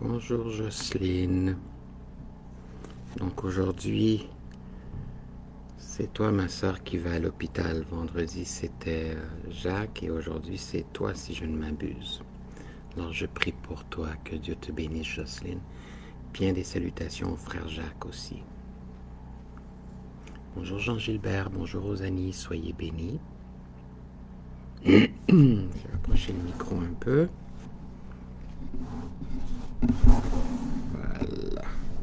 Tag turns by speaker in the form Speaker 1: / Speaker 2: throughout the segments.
Speaker 1: Bonjour Jocelyne. Donc aujourd'hui, c'est toi ma soeur qui va à l'hôpital. Vendredi c'était Jacques et aujourd'hui c'est toi si je ne m'abuse. Alors je prie pour toi, que Dieu te bénisse Jocelyne. Bien des salutations au frère Jacques aussi. Bonjour Jean-Gilbert, bonjour Rosanie, soyez bénis. Je vais approcher le micro un peu. Voilà.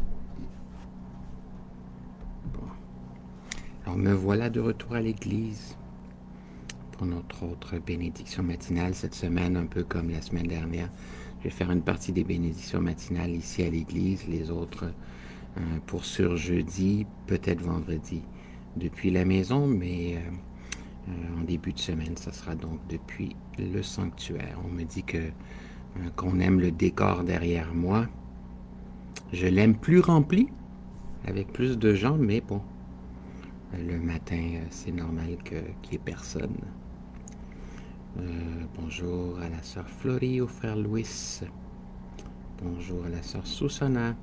Speaker 1: Bon. Alors me voilà de retour à l'église pour notre autre bénédiction matinale cette semaine, un peu comme la semaine dernière. Je vais faire une partie des bénédictions matinales ici à l'église, les autres pour sur jeudi, peut-être vendredi, depuis la maison, mais en début de semaine, ça sera donc depuis le sanctuaire. On me dit que qu'on aime le décor derrière moi. Je l'aime plus rempli, avec plus de gens, mais bon, le matin, c'est normal qu'il n'y ait personne. Bonjour à la sœur Florie, au frère Louis. Bonjour à la sœur Susana.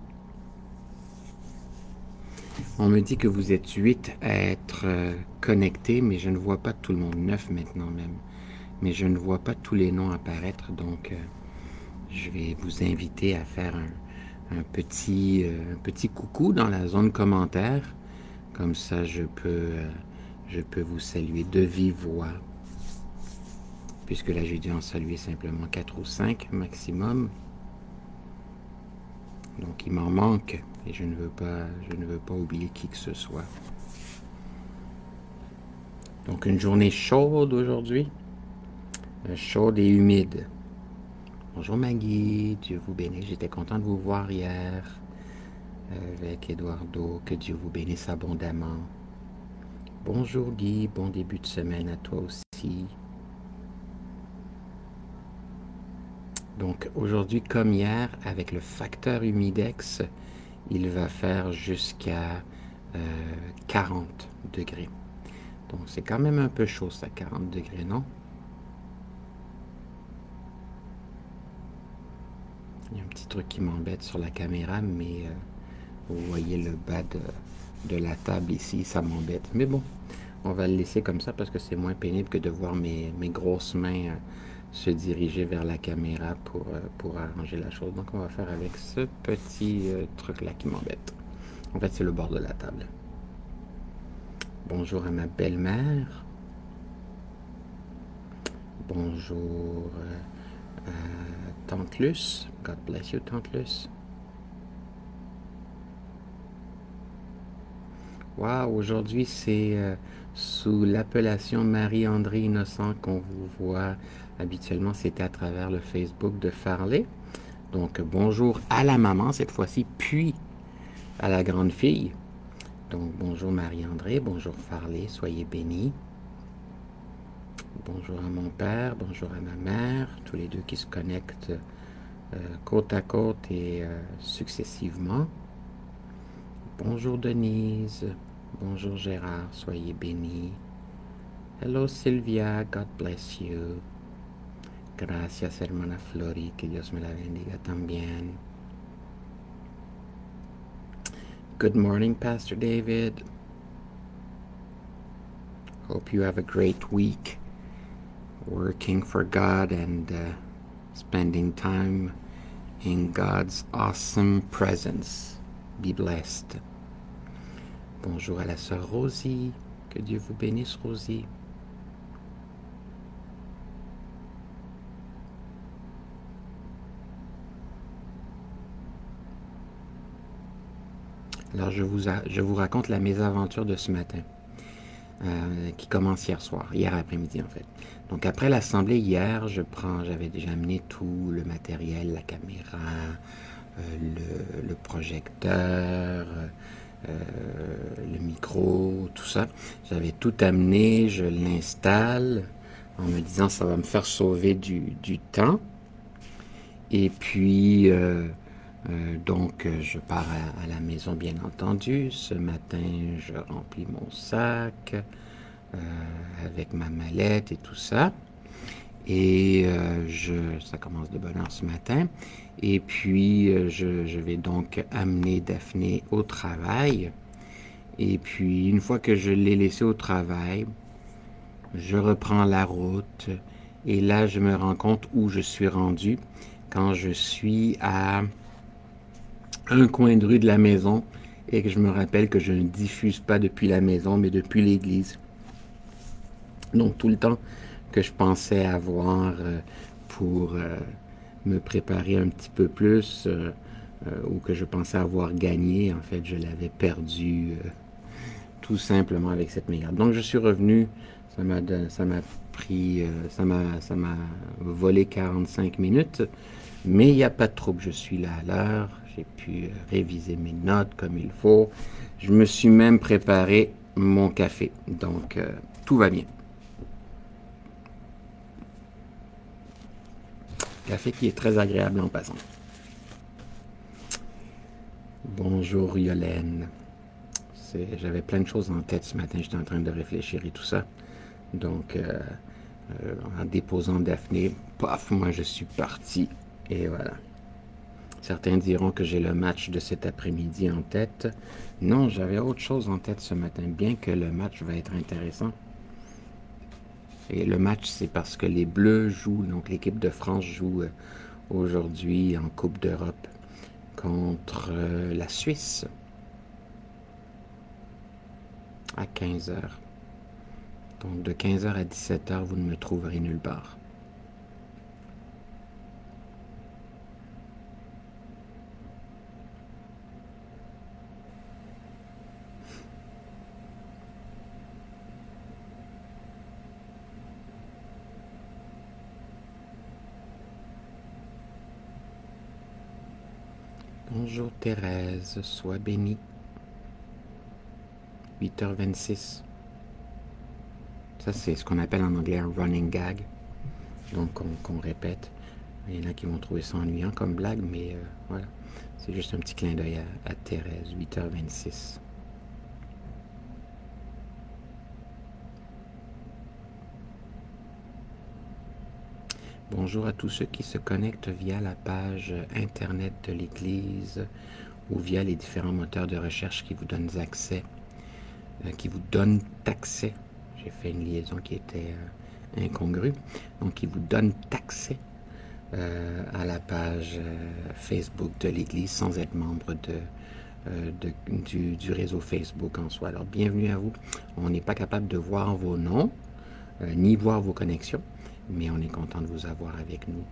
Speaker 1: On me dit que vous êtes 8 à être connectés, mais je ne vois pas tout le monde, 9 maintenant même. Mais je ne vois pas tous les noms apparaître, donc je vais vous inviter à faire un petit coucou dans la zone commentaire. Comme ça, je peux vous saluer de vive voix. Puisque là, j'ai dû en saluer simplement 4 ou 5 maximum. Donc, il m'en manque et je ne veux pas oublier qui que ce soit. Donc, une journée chaude aujourd'hui. Chaude et humide. Bonjour Maggie, Dieu vous bénisse. J'étais content de vous voir hier avec Eduardo. Que Dieu vous bénisse abondamment. Bonjour Guy, bon début de semaine à toi aussi. Donc aujourd'hui comme hier, avec le facteur humidex, il va faire jusqu'à 40 degrés. Donc c'est quand même un peu chaud ça, 40 degrés, non? Il y a un petit truc qui m'embête sur la caméra, mais vous voyez le bas de la table ici, ça m'embête. Mais bon, on va le laisser comme ça parce que c'est moins pénible que de voir mes grosses mains se diriger vers la caméra pour arranger la chose. Donc on va faire avec ce petit truc-là qui m'embête. En fait, c'est le bord de la table. Bonjour à ma belle-mère. Bonjour à Tante Luce. God bless you, Tante Luce. Wow, aujourd'hui c'est sous l'appellation Marie-André Innocent qu'on vous voit. Habituellement, c'était à travers le Facebook de Farley. Donc, bonjour à la maman cette fois-ci, puis à la grande fille. Donc, bonjour Marie-André, bonjour Farley, soyez bénis. Bonjour à mon père, bonjour à ma mère, tous les deux qui se connectent côte à côte et successivement. Bonjour Denise, bonjour Gérard, soyez bénis. Hello Sylvia, God bless you. Gracias hermana Flori, que Dios me la bendiga también. Good morning Pastor David. Hope you have a great week working for God and spending time in God's awesome presence. Be blessed. Bonjour à la sœur Rosie. Que Dieu vous bénisse, Rosie. Alors, je vous raconte la mésaventure de ce matin, qui commence hier après-midi en fait. Donc, après l'assemblée hier, j'avais déjà amené tout le matériel, la caméra, le projecteur, le micro, tout ça. J'avais tout amené, je l'installe en me disant ça va me faire sauver du temps. Et puis, donc, je pars à la maison, bien entendu. Ce matin, je remplis mon sac avec ma mallette et tout ça. Et ça commence de bonne heure ce matin. Et puis, je vais donc amener Daphné au travail. Et puis, une fois que je l'ai laissée au travail, je reprends la route. Et là, je me rends compte où je suis rendu quand je suis à un coin de rue de la maison et que je me rappelle que je ne diffuse pas depuis la maison, mais depuis l'église. Donc, tout le temps que je pensais avoir pour me préparer un petit peu plus ou que je pensais avoir gagné, en fait, je l'avais perdu tout simplement avec cette mégarde. Donc, je suis revenu, ça m'a pris, ça m'a volé 45 minutes, mais il n'y a pas de trouble, je suis là à l'heure, j'ai pu réviser mes notes comme il faut, je me suis même préparé mon café, donc tout va bien. Café qui est très agréable en passant. Bonjour Yolène. J'avais plein de choses en tête ce matin, j'étais en train de réfléchir et tout ça. Donc, en déposant Daphné, paf, moi je suis parti. Et voilà. Certains diront que j'ai le match de cet après-midi en tête. Non, j'avais autre chose en tête ce matin, bien que le match va être intéressant. Et le match, c'est parce que les Bleus jouent, donc l'équipe de France joue aujourd'hui en Coupe d'Europe contre la Suisse à 15 heures. Donc de 15 heures à 17 heures, vous ne me trouverez nulle part. Bonjour Thérèse, sois bénie. 8h26. Ça, c'est ce qu'on appelle en anglais un running gag. Donc, qu'on répète. Il y en a qui vont trouver ça ennuyant comme blague, mais voilà. C'est juste un petit clin d'œil à Thérèse, 8h26. Bonjour à tous ceux qui se connectent via la page internet de l'Église ou via les différents moteurs de recherche qui vous donnent accès, J'ai fait une liaison qui était incongrue. Donc, qui vous donnent accès à la page Facebook de l'Église sans être membre du réseau Facebook en soi. Alors, bienvenue à vous. On n'est pas capable de voir vos noms, ni voir vos connexions, mais on est content de vous avoir avec nous.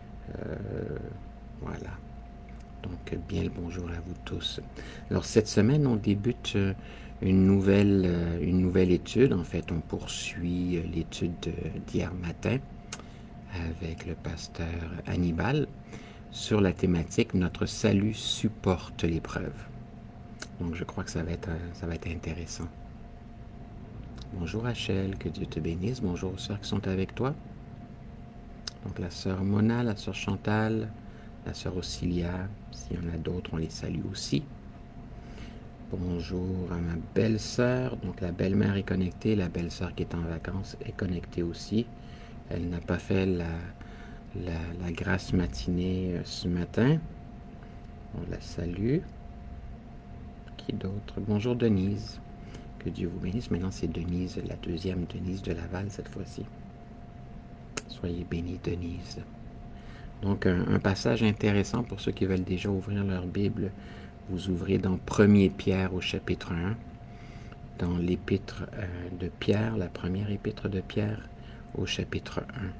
Speaker 1: Voilà. Donc, bien le bonjour à vous tous. Alors, cette semaine, on débute une nouvelle étude. En fait, on poursuit l'étude d'hier matin avec le pasteur Hannibal sur la thématique « Notre salut supporte l'épreuve ». Donc, je crois que ça va être intéressant. Bonjour Rachel, que Dieu te bénisse. Bonjour aux sœurs qui sont avec toi. Donc, la sœur Mona, la sœur Chantal, la sœur Auxilia. S'il y en a d'autres, on les salue aussi. Bonjour à ma belle-sœur. Donc, la belle-mère est connectée. La belle-sœur qui est en vacances est connectée aussi. Elle n'a pas fait la grasse matinée ce matin. On la salue. Qui d'autre? Bonjour Denise. Que Dieu vous bénisse. Maintenant, c'est Denise, la deuxième Denise de Laval cette fois-ci. Soyez bénis, Denise. Donc, un passage intéressant pour ceux qui veulent déjà ouvrir leur Bible. Vous ouvrez dans 1er Pierre au chapitre 1. Dans l'épître de Pierre, la première épître de Pierre au chapitre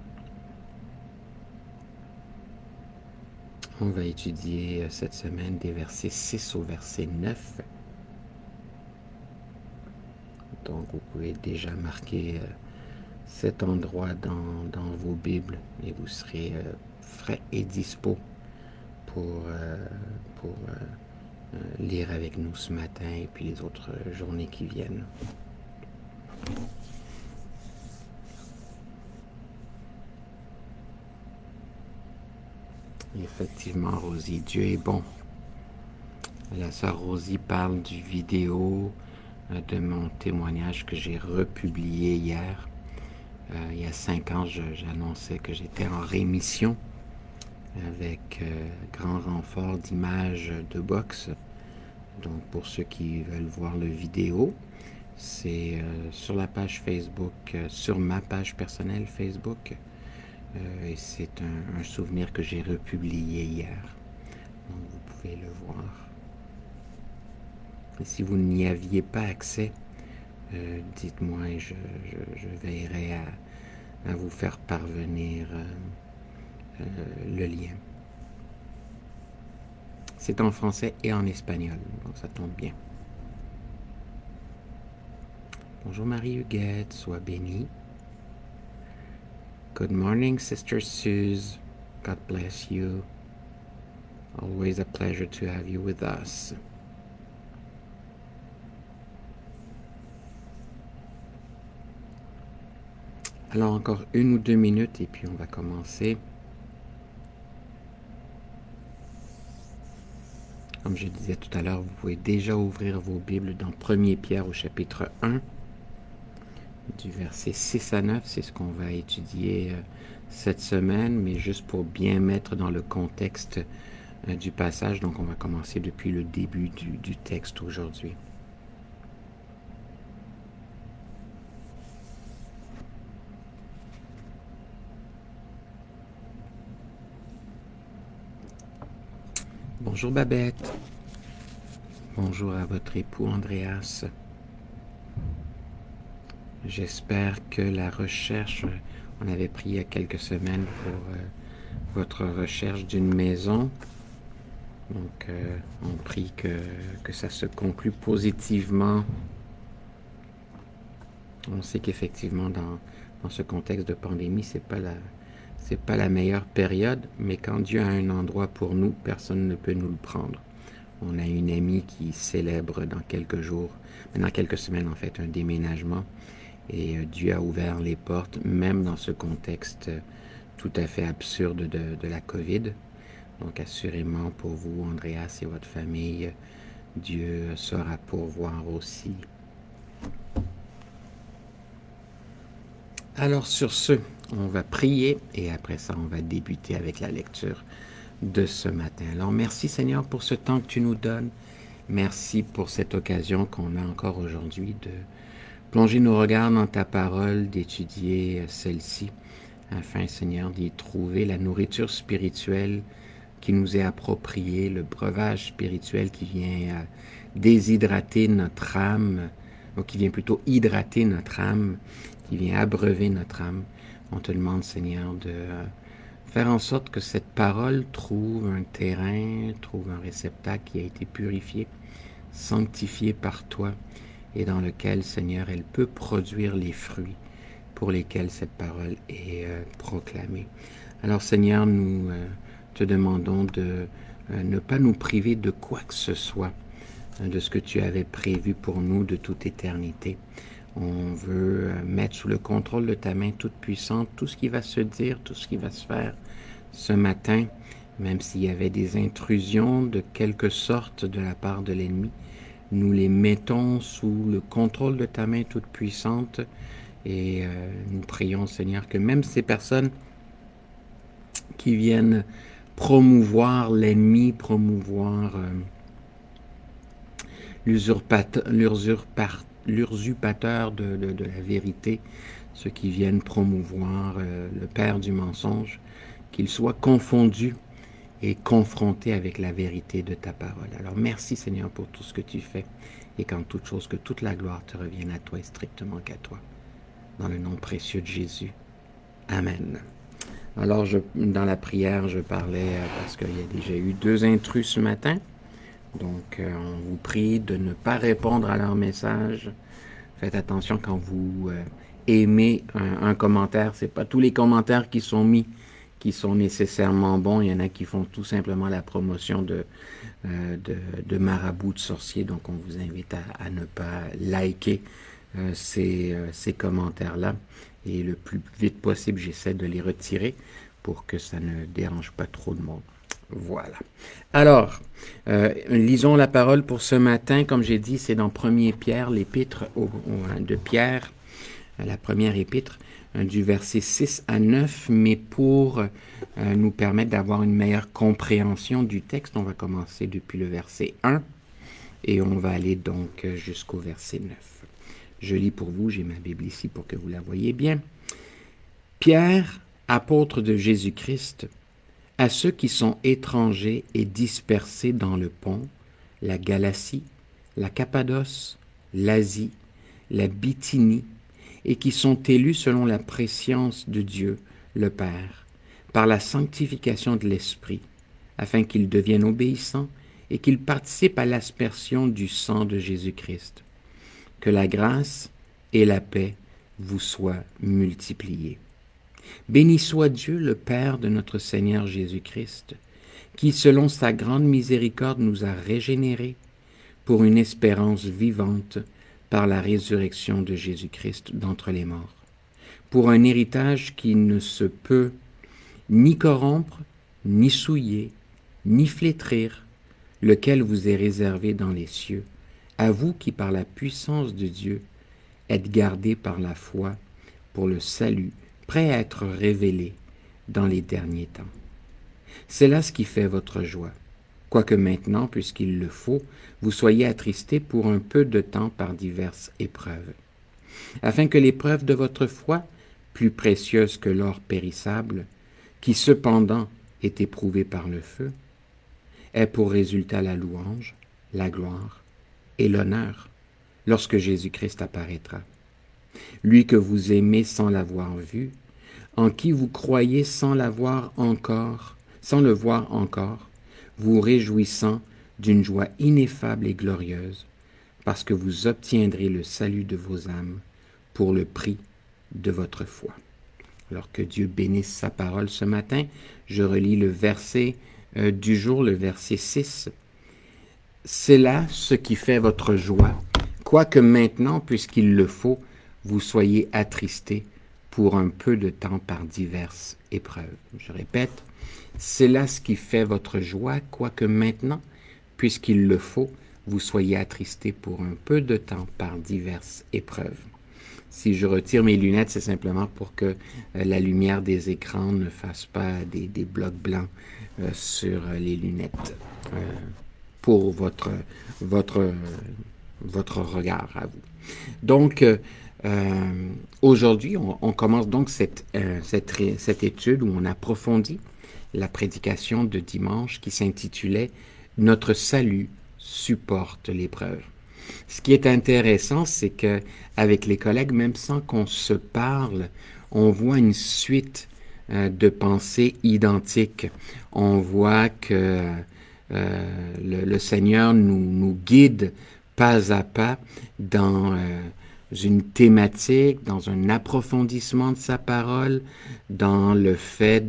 Speaker 1: 1. On va étudier cette semaine des versets 6 au verset 9. Donc, vous pouvez déjà marquer cet endroit dans vos Bibles et vous serez frais et dispo pour lire avec nous ce matin et puis les autres journées qui viennent. Effectivement, Rosie, Dieu est bon. La sœur Rosie parle du vidéo de mon témoignage que j'ai republié hier il y a 5 ans, j'annonçais que j'étais en rémission avec grand renfort d'images de boxe. Donc, pour ceux qui veulent voir le vidéo, c'est sur la page Facebook, sur ma page personnelle Facebook. Et c'est un souvenir que j'ai republié hier. Donc, vous pouvez le voir. Et si vous n'y aviez pas accès, dites-moi et je veillerai à vous faire parvenir le lien. C'est en français et en espagnol, donc ça tombe bien. Bonjour Marie-Huguette, sois bénie. Good morning, Sister Suze. God bless you. Always a pleasure to have you with us. Alors encore 1 ou 2 minutes et puis on va commencer. Comme je disais tout à l'heure, vous pouvez déjà ouvrir vos Bibles dans 1 Pierre au chapitre 1, du verset 6 à 9. C'est ce qu'on va étudier cette semaine, mais juste pour bien mettre dans le contexte du passage. Donc on va commencer depuis le début du texte aujourd'hui. Bonjour Babette. Bonjour à votre époux Andreas. J'espère que la recherche, on avait pris il y a quelques semaines pour votre recherche d'une maison. Donc, on prie que ça se conclue positivement. On sait qu'effectivement, dans ce contexte de pandémie, c'est pas la meilleure période, mais quand Dieu a un endroit pour nous, personne ne peut nous le prendre. On a une amie qui célèbre dans quelques jours, dans quelques semaines en fait, un déménagement. Et Dieu a ouvert les portes, même dans ce contexte tout à fait absurde de la COVID. Donc assurément pour vous, Andreas et votre famille, Dieu saura pourvoir aussi. Alors sur ce, on va prier et après ça, on va débuter avec la lecture de ce matin. Alors merci Seigneur pour ce temps que tu nous donnes. Merci pour cette occasion qu'on a encore aujourd'hui de plonger nos regards dans ta parole, d'étudier celle-ci, afin Seigneur d'y trouver la nourriture spirituelle qui nous est appropriée, le breuvage spirituel qui vient déshydrater notre âme, ou qui vient plutôt hydrater notre âme, qui vient abreuver notre âme. On te demande, Seigneur, de faire en sorte que cette parole trouve un terrain, trouve un réceptacle qui a été purifié, sanctifié par toi, et dans lequel, Seigneur, elle peut produire les fruits pour lesquels cette parole est proclamée. Alors, Seigneur, nous te demandons de ne pas nous priver de quoi que ce soit, de ce que tu avais prévu pour nous de toute éternité. On veut mettre sous le contrôle de ta main toute puissante tout ce qui va se dire, tout ce qui va se faire ce matin, même s'il y avait des intrusions de quelque sorte de la part de l'ennemi. Nous les mettons sous le contrôle de ta main toute puissante et nous prions, Seigneur, que même ces personnes qui viennent promouvoir l'ennemi, promouvoir l'usurpateur de la vérité, ceux qui viennent promouvoir le père du mensonge, qu'ils soient confondus et confrontés avec la vérité de ta parole. Alors merci Seigneur pour tout ce que tu fais et qu'en toute chose, que toute la gloire te revienne à toi et strictement qu'à toi. Dans le nom précieux de Jésus. Amen. Alors dans la prière, je parlais parce qu'il y a déjà eu 2 intrus ce matin. Donc on vous prie de ne pas répondre à leur message. Faites attention quand vous aimez un commentaire. C'est pas tous les commentaires qui sont mis qui sont nécessairement bons. Il y en a qui font tout simplement la promotion de marabouts, de sorciers. Donc, on vous invite à ne pas liker ces commentaires-là. Et le plus vite possible, j'essaie de les retirer pour que ça ne dérange pas trop de monde. Voilà. Alors, lisons la parole pour ce matin. Comme j'ai dit, c'est dans 1 Pierre, l'épître de Pierre. la première épître, du verset 6 à 9, mais pour nous permettre d'avoir une meilleure compréhension du texte, on va commencer depuis le verset 1 et on va aller donc jusqu'au verset 9. Je lis pour vous, j'ai ma Bible ici pour que vous la voyez bien. Pierre, apôtre de Jésus-Christ, à ceux qui sont étrangers et dispersés dans le Pont, la Galatie, la Cappadoce, l'Asie, la Bithynie, et qui sont élus selon la prescience de Dieu, le Père, par la sanctification de l'Esprit, afin qu'ils deviennent obéissants et qu'ils participent à l'aspersion du sang de Jésus-Christ. Que la grâce et la paix vous soient multipliées. Béni soit Dieu, le Père de notre Seigneur Jésus-Christ, qui, selon sa grande miséricorde, nous a régénérés pour une espérance vivante par la résurrection de Jésus-Christ d'entre les morts, pour un héritage qui ne se peut ni corrompre, ni souiller, ni flétrir, lequel vous est réservé dans les cieux, à vous qui, par la puissance de Dieu, êtes gardés par la foi pour le salut, prêt à être révélé dans les derniers temps. C'est là ce qui fait votre joie, quoique maintenant, puisqu'il le faut, vous soyez attristés pour un peu de temps par diverses épreuves, afin que l'épreuve de votre foi, plus précieuse que l'or périssable, qui cependant est éprouvé par le feu, ait pour résultat la louange, la gloire et l'honneur lorsque Jésus-Christ apparaîtra. Lui que vous aimez sans l'avoir vu, en qui vous croyez sans le voir encore, vous réjouissant d'une joie ineffable et glorieuse, parce que vous obtiendrez le salut de vos âmes pour le prix de votre foi. Alors que Dieu bénisse sa parole ce matin, je relis le verset du jour, le verset 6. C'est là ce qui fait votre joie, quoique maintenant, puisqu'il le faut, vous soyez attristés pour un peu de temps par diverses épreuves. Je répète, c'est là ce qui fait votre joie, quoique maintenant, puisqu'il le faut, vous soyez attristés pour un peu de temps par diverses épreuves. Si je retire mes lunettes, c'est simplement pour que la lumière des écrans ne fasse pas des blocs blancs sur les lunettes pour votre regard à vous. Donc, aujourd'hui, on commence donc cette étude où on approfondit la prédication de dimanche qui s'intitulait « Notre salut supporte l'épreuve ». Ce qui est intéressant, c'est que avec les collègues, même sans qu'on se parle, on voit une suite de pensées identiques. On voit que le Seigneur nous guide pas à pas dans une thématique, dans un approfondissement de sa parole, dans le fait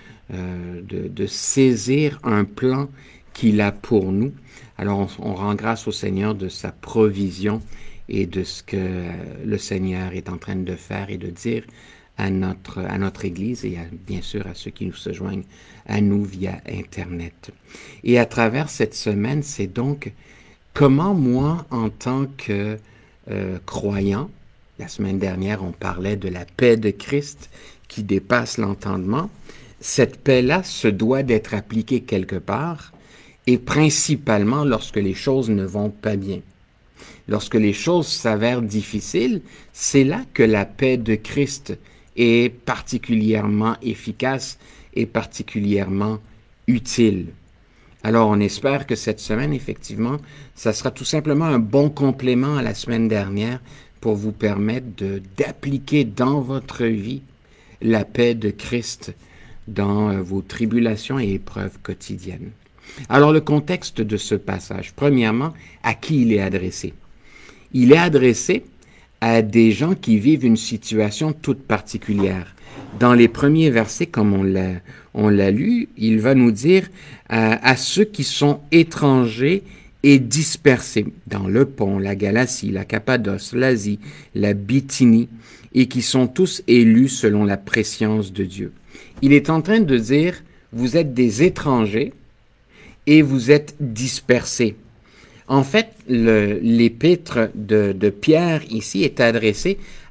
Speaker 1: de saisir un plan qu'il a pour nous. Alors on rend grâce au Seigneur de sa provision et de ce que le Seigneur est en train de faire et de dire à notre Église et bien sûr à ceux qui nous se joignent à nous via Internet. Et à travers cette semaine, c'est donc comment moi, en tant que croyant, la semaine dernière, on parlait de la paix de Christ qui dépasse l'entendement. Cette paix-là se doit d'être appliquée quelque part et principalement lorsque les choses ne vont pas bien. Lorsque les choses s'avèrent difficiles, c'est là que la paix de Christ est particulièrement efficace et particulièrement utile. Alors, on espère que cette semaine, effectivement, ça sera tout simplement un bon complément à la semaine dernière pour vous permettre d'appliquer dans votre vie la paix de Christ dans vos tribulations et épreuves quotidiennes. Alors, le contexte de ce passage, premièrement, à qui il est adressé? Il est adressé à des gens qui vivent une situation toute particulière. Dans les premiers versets, comme on l'a lu, il va nous dire à ceux qui sont étrangers et dispersés dans le Pont, la Galatie, la Cappadoce, l'Asie, la Bithynie, et qui sont tous élus selon la prescience de Dieu. Il est en train de dire, vous êtes des étrangers et vous êtes dispersés. En fait, l'épître de Pierre ici est adressé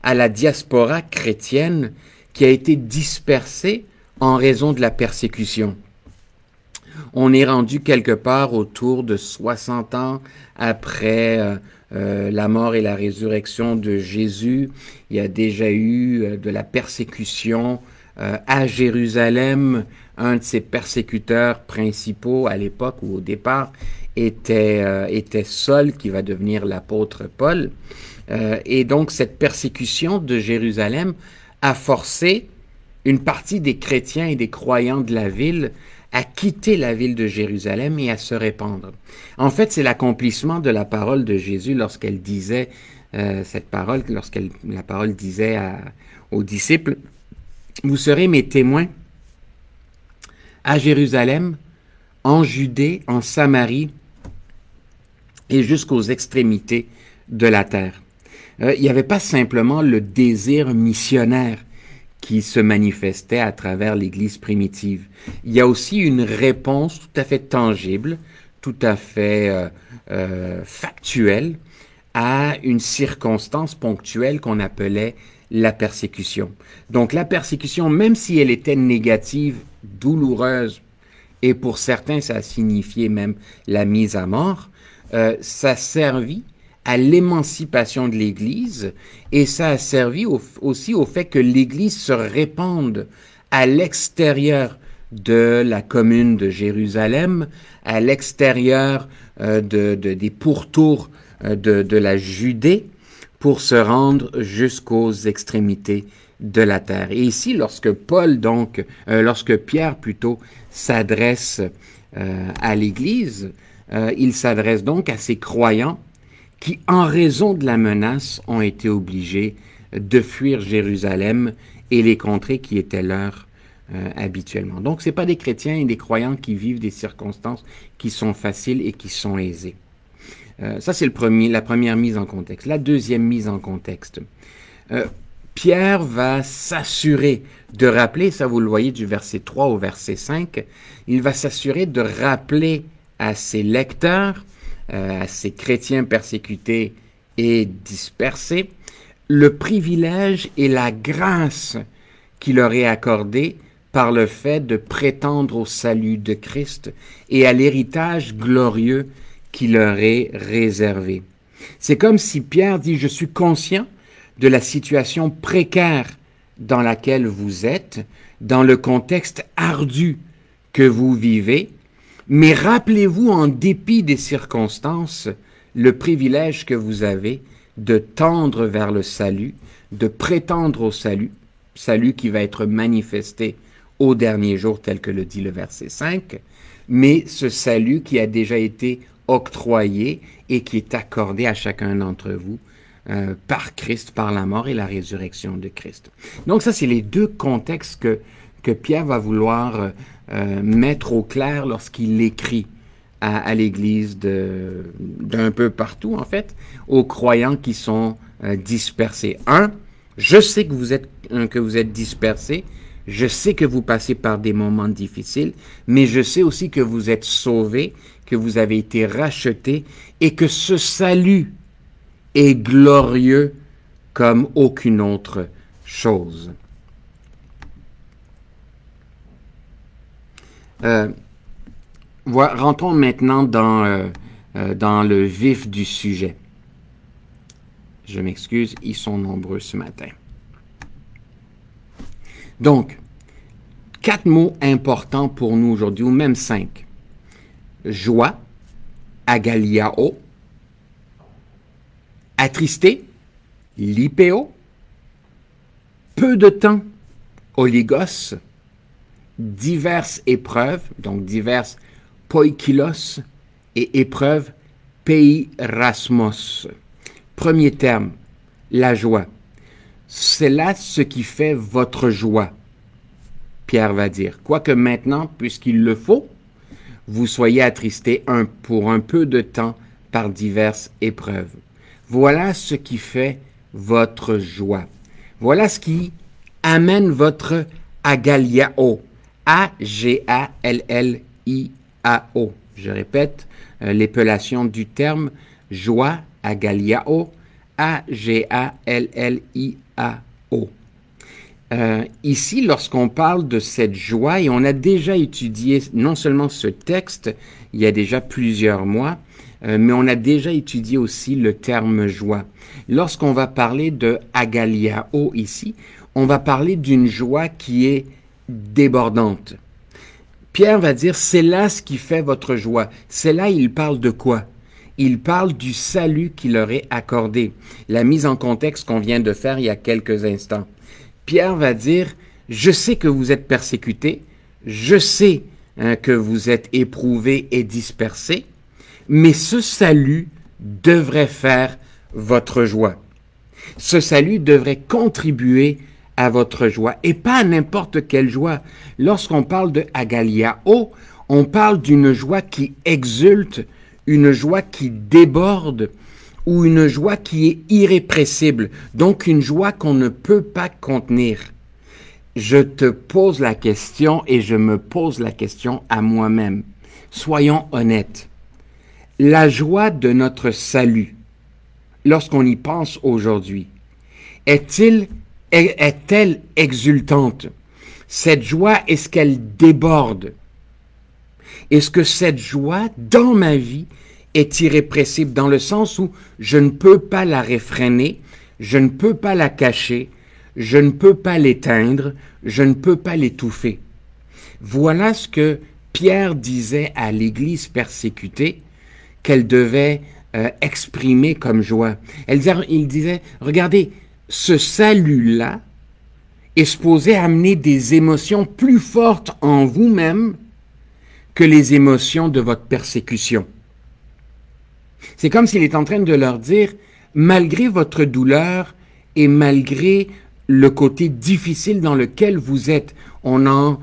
Speaker 1: à la diaspora chrétienne qui a été dispersée en raison de la persécution. On est rendu quelque part autour de 60 ans après la mort et la résurrection de Jésus. Il y a déjà eu de la persécution à Jérusalem. Un de ses persécuteurs principaux à l'époque ou au départ était Saul, qui va devenir l'apôtre Paul. Et donc cette persécution de Jérusalem a forcé une partie des chrétiens et des croyants de la ville à quitter la ville de Jérusalem et à se répandre. En fait, c'est l'accomplissement de la parole de Jésus lorsqu'elle disait la parole disait aux disciples, « Vous serez mes témoins à Jérusalem, en Judée, en Samarie et jusqu'aux extrémités de la terre. » Il n'y avait pas simplement le désir missionnaire qui se manifestait à travers l'Église primitive. Il y a aussi une réponse tout à fait tangible, tout à fait factuelle à une circonstance ponctuelle qu'on appelait la persécution. Donc la persécution, même si elle était négative, douloureuse, et pour certains ça a signifié même la mise à mort, ça servit à l'émancipation de l'Église, et ça a servi aussi au fait que l'Église se répande à l'extérieur de la commune de Jérusalem, à l'extérieur des pourtours de la Judée, pour se rendre jusqu'aux extrémités de la terre. Et ici, lorsque Pierre plutôt s'adresse à l'Église, il s'adresse donc à ces croyants qui, en raison de la menace, ont été obligés de fuir Jérusalem et les contrées qui étaient leurs habituellement. Donc, ce n'est pas des chrétiens et des croyants qui vivent des circonstances qui sont faciles et qui sont aisées. Ça, c'est la première mise en contexte. La deuxième mise en contexte. Pierre va s'assurer de rappeler, ça vous le voyez du verset 3 au verset 5, il va s'assurer de rappeler à ses lecteurs, à ces chrétiens persécutés et dispersés, le privilège et la grâce qui leur est accordée par le fait de prétendre au salut de Christ et à l'héritage glorieux qui leur est réservé. C'est comme si Pierre dit « Je suis conscient de la situation précaire dans laquelle vous êtes, dans le contexte ardu que vous vivez, mais rappelez-vous en dépit des circonstances le privilège que vous avez de tendre vers le salut, de prétendre au salut, salut qui va être manifesté au dernier jour tel que le dit le verset 5, mais ce salut qui a déjà été octroyé et qui est accordé à chacun d'entre vous par Christ, par la mort et la résurrection de Christ. Donc ça, c'est les deux contextes que Pierre va vouloir mettre au clair lorsqu'il écrit à l'Église d'un peu partout, en fait, aux croyants qui sont dispersés. Je sais que vous êtes dispersés, je sais que vous passez par des moments difficiles, mais je sais aussi que vous êtes sauvés, que vous avez été rachetés et que ce salut est glorieux comme aucune autre chose. Rentrons maintenant dans le vif du sujet. Je m'excuse, ils sont nombreux ce matin. Donc, 4 mots importants pour nous aujourd'hui, ou même 5. Joie, agaliao, attristé, lipéo, peu de temps, oligos, diverses épreuves, donc diverses poikilos, et épreuves peirasmos. Premier terme, la joie. C'est là ce qui fait votre joie, Pierre va dire. Quoique maintenant, puisqu'il le faut, vous soyez attristés pour un peu de temps par diverses épreuves. Voilà ce qui fait votre joie. Voilà ce qui amène votre agaliao. A-G-A-L-L-I-A-O. Je répète l'épellation du terme joie, agaliao. A-G-A-L-L-I-A-O. Ici, lorsqu'on parle de cette joie, et on a déjà étudié non seulement ce texte il y a déjà plusieurs mois, mais on a déjà étudié aussi le terme joie. Lorsqu'on va parler de agaliao ici, on va parler d'une joie qui est débordante. Pierre va dire, c'est là ce qui fait votre joie. C'est là, il parle de quoi? Il parle du salut qui leur est accordé. La mise en contexte qu'on vient de faire il y a quelques instants. Pierre va dire, je sais que vous êtes persécutés, je sais que vous êtes éprouvés et dispersés, mais ce salut devrait faire votre joie. Ce salut devrait contribuer à votre joie, et pas n'importe quelle joie. Lorsqu'on parle de agaliao, on parle d'une joie qui exulte, une joie qui déborde, ou une joie qui est irrépressible, donc une joie qu'on ne peut pas contenir. Je te pose la question et je me pose la question à moi-même. Soyons honnêtes. La joie de notre salut, lorsqu'on y pense aujourd'hui, est-elle exultante? Cette joie, est-ce qu'elle déborde? Est-ce que cette joie, dans ma vie, est irrépressible dans le sens où je ne peux pas la réfréner, je ne peux pas la cacher, je ne peux pas l'éteindre, je ne peux pas l'étouffer. Voilà ce que Pierre disait à l'Église persécutée qu'elle devait exprimer comme joie. Il disait, regardez, ce salut-là est supposé amener des émotions plus fortes en vous-même que les émotions de votre persécution. C'est comme s'il est en train de leur dire, malgré votre douleur et malgré le côté difficile dans lequel vous êtes, on en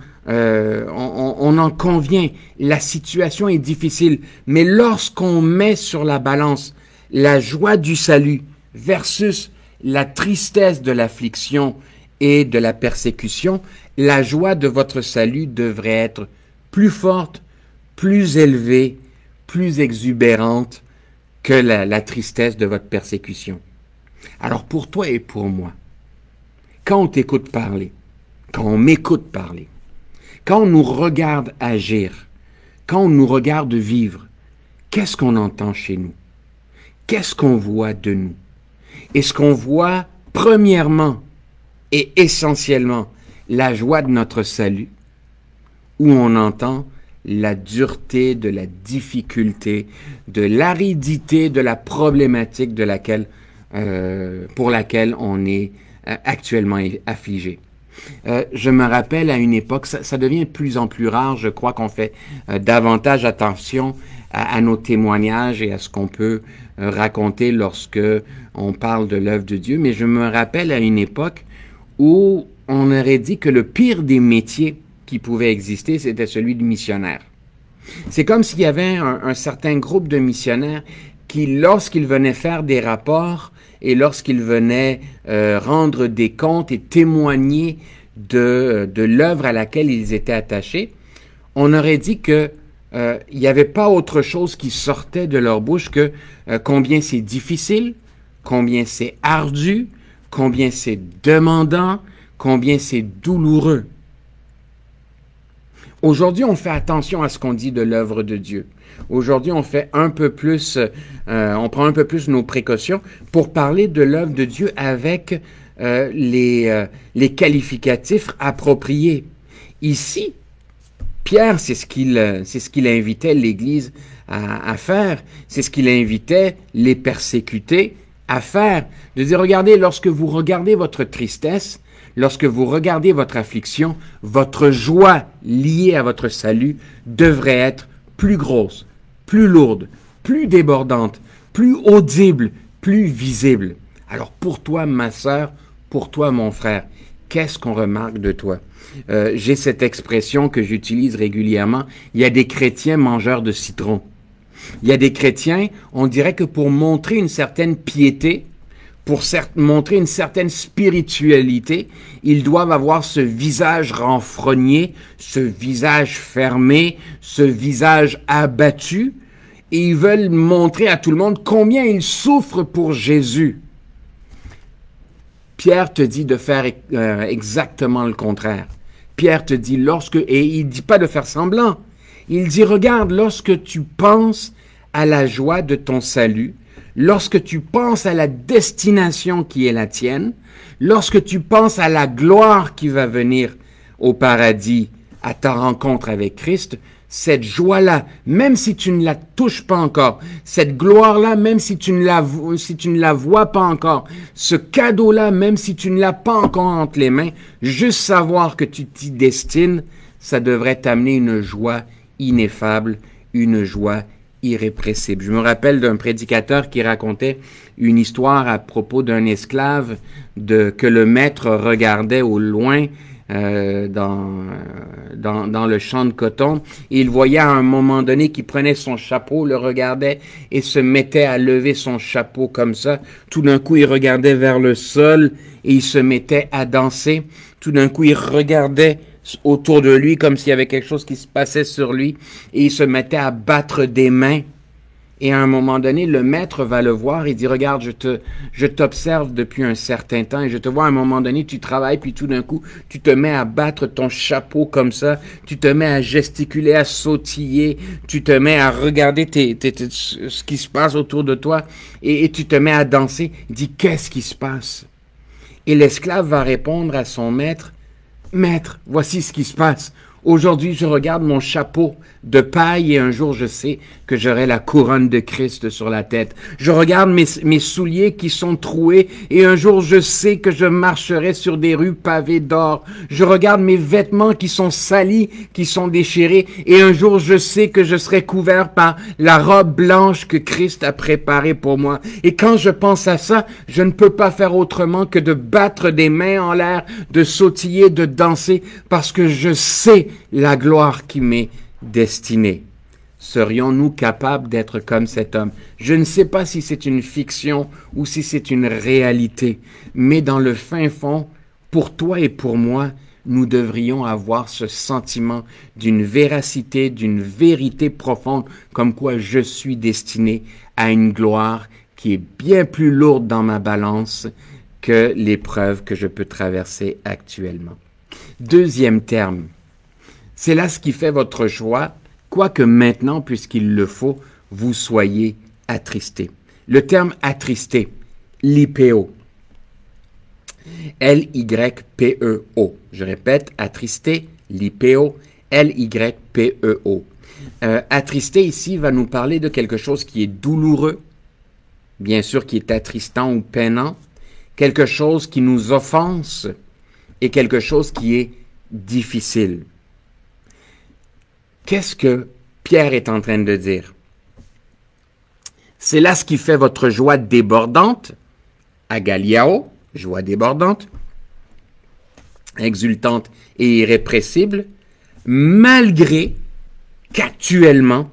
Speaker 1: convient, la situation est difficile, mais lorsqu'on met sur la balance la joie du salut versus la tristesse de l'affliction et de la persécution, la joie de votre salut devrait être plus forte, plus élevée, plus exubérante que la tristesse de votre persécution. Alors pour toi et pour moi, quand on t'écoute parler, quand on m'écoute parler, quand on nous regarde agir, quand on nous regarde vivre, qu'est-ce qu'on entend chez nous? Qu'est-ce qu'on voit de nous? Est-ce qu'on voit premièrement et essentiellement la joie de notre salut, ou on entend la dureté, de la difficulté, de l'aridité, de la problématique pour laquelle on est actuellement affligé. Je me rappelle à une époque, ça devient de plus en plus rare, je crois qu'on fait davantage attention à nos témoignages et à ce qu'on peut raconter lorsque on parle de l'œuvre de Dieu, mais je me rappelle à une époque où on aurait dit que le pire des métiers qui pouvait exister, c'était celui du missionnaire. C'est comme s'il y avait un certain groupe de missionnaires qui, lorsqu'ils venaient faire des rapports et lorsqu'ils venaient rendre des comptes et témoigner de l'œuvre à laquelle ils étaient attachés, on aurait dit que il n'y avait pas autre chose qui sortait de leur bouche que combien c'est difficile, combien c'est ardu, combien c'est demandant, combien c'est douloureux. Aujourd'hui, on fait attention à ce qu'on dit de l'œuvre de Dieu. Aujourd'hui, on fait un peu plus, on prend un peu plus nos précautions pour parler de l'œuvre de Dieu avec les qualificatifs appropriés. Ici, Pierre, c'est ce qu'il invitait l'Église à faire, c'est ce qu'il invitait les persécutés à faire, de dire, regardez, lorsque vous regardez votre tristesse, lorsque vous regardez votre affliction, votre joie liée à votre salut devrait être plus grosse, plus lourde, plus débordante, plus audible, plus visible. Alors pour toi, ma sœur, pour toi, mon frère, qu'est-ce qu'on remarque de toi? J'ai cette expression que j'utilise régulièrement, il y a des chrétiens mangeurs de citron. Il y a des chrétiens, on dirait que pour montrer une certaine piété, pour montrer une certaine spiritualité, ils doivent avoir ce visage renfrogné, ce visage fermé, ce visage abattu, et ils veulent montrer à tout le monde combien ils souffrent pour Jésus. Pierre te dit de faire exactement le contraire. Pierre te dit et il dit pas de faire semblant. Il dit, regarde, lorsque tu penses à la joie de ton salut, lorsque tu penses à la destination qui est la tienne, lorsque tu penses à la gloire qui va venir au paradis, à ta rencontre avec Christ, cette joie-là, même si tu ne la touches pas encore, cette gloire-là, même si tu ne la vois pas encore, ce cadeau-là, même si tu ne l'as pas encore entre les mains, juste savoir que tu t'y destines, ça devrait t'amener une joie ineffable, une joie irrépressible. Je me rappelle d'un prédicateur qui racontait une histoire à propos d'un esclave que le maître regardait au loin dans le champ de coton. Et il voyait à un moment donné qu'il prenait son chapeau, le regardait et se mettait à lever son chapeau comme ça. Tout d'un coup, il regardait vers le sol et il se mettait à danser. Tout d'un coup, il regardait autour de lui comme s'il y avait quelque chose qui se passait sur lui et il se mettait à battre des mains. Et à un moment donné, le maître va le voir et dit, regarde, je t'observe depuis un certain temps et je te vois à un moment donné, tu travailles, puis tout d'un coup, tu te mets à battre ton chapeau comme ça, tu te mets à gesticuler, à sautiller, tu te mets à regarder ce qui se passe autour de toi et tu te mets à danser. Il dit, qu'est-ce qui se passe? Et l'esclave va répondre à son maître, maître, voici ce qui se passe. Aujourd'hui, je regarde mon chapeau de paille et un jour, je sais que j'aurai la couronne de Christ sur la tête. Je regarde mes souliers qui sont troués et un jour, je sais que je marcherai sur des rues pavées d'or. Je regarde mes vêtements qui sont salis, qui sont déchirés et un jour, je sais que je serai couvert par la robe blanche que Christ a préparée pour moi. Et quand je pense à ça, je ne peux pas faire autrement que de battre des mains en l'air, de sautiller, de danser parce que je sais la gloire qui m'est destinée. Serions-nous capables d'être comme cet homme? Je ne sais pas si c'est une fiction ou si c'est une réalité, mais dans le fin fond, pour toi et pour moi, nous devrions avoir ce sentiment d'une véracité, d'une vérité profonde, comme quoi je suis destiné à une gloire qui est bien plus lourde dans ma balance que l'épreuve que je peux traverser actuellement. Deuxième terme, c'est là ce qui fait votre joie, quoique maintenant, puisqu'il le faut, vous soyez attristés. Le terme attristé, lipéo, L-Y-P-E-O. Je répète, attristé, lipéo, L-Y-P-E-O. Attristé ici va nous parler de quelque chose qui est douloureux, bien sûr qui est attristant ou peinant, quelque chose qui nous offense et quelque chose qui est difficile. Qu'est-ce que Pierre est en train de dire? C'est là ce qui fait votre joie débordante, agaliao, joie débordante, exultante et irrépressible, malgré qu'actuellement,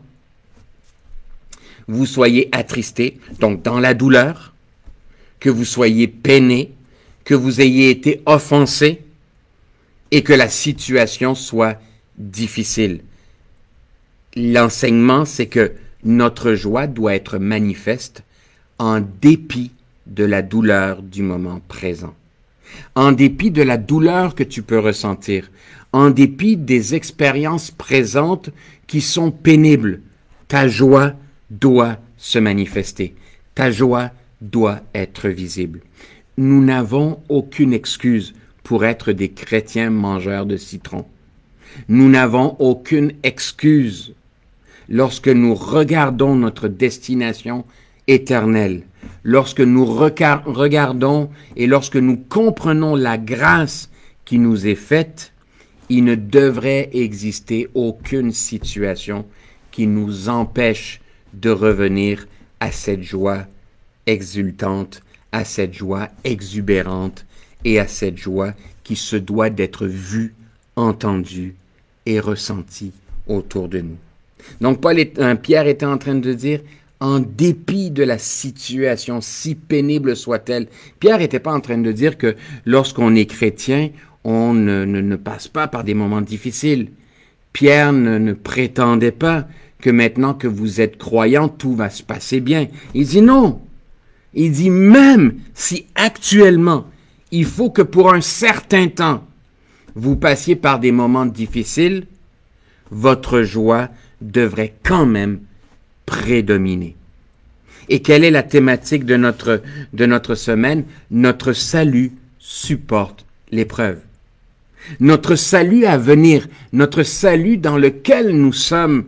Speaker 1: vous soyez attristé, donc dans la douleur, que vous soyez peiné, que vous ayez été offensé et que la situation soit difficile. L'enseignement, c'est que notre joie doit être manifeste en dépit de la douleur du moment présent, en dépit de la douleur que tu peux ressentir, en dépit des expériences présentes qui sont pénibles. Ta joie doit se manifester, ta joie doit être visible. Nous n'avons aucune excuse pour être des chrétiens mangeurs de citron. Nous n'avons aucune excuse lorsque nous regardons notre destination éternelle, lorsque nous regardons et lorsque nous comprenons la grâce qui nous est faite, il ne devrait exister aucune situation qui nous empêche de revenir à cette joie exultante, à cette joie exubérante et à cette joie qui se doit d'être vue, entendue et ressentie autour de nous. Donc Pierre était en train de dire, en dépit de la situation, si pénible soit-elle, Pierre n'était pas en train de dire que lorsqu'on est chrétien, on ne passe pas par des moments difficiles. Pierre ne prétendait pas que maintenant que vous êtes croyant, tout va se passer bien. Il dit non. Il dit même si actuellement, il faut que pour un certain temps, vous passiez par des moments difficiles, votre joie devrait quand même prédominer. Et quelle est la thématique de notre semaine? Notre salut supporte l'épreuve. Notre salut à venir, notre salut dans lequel nous sommes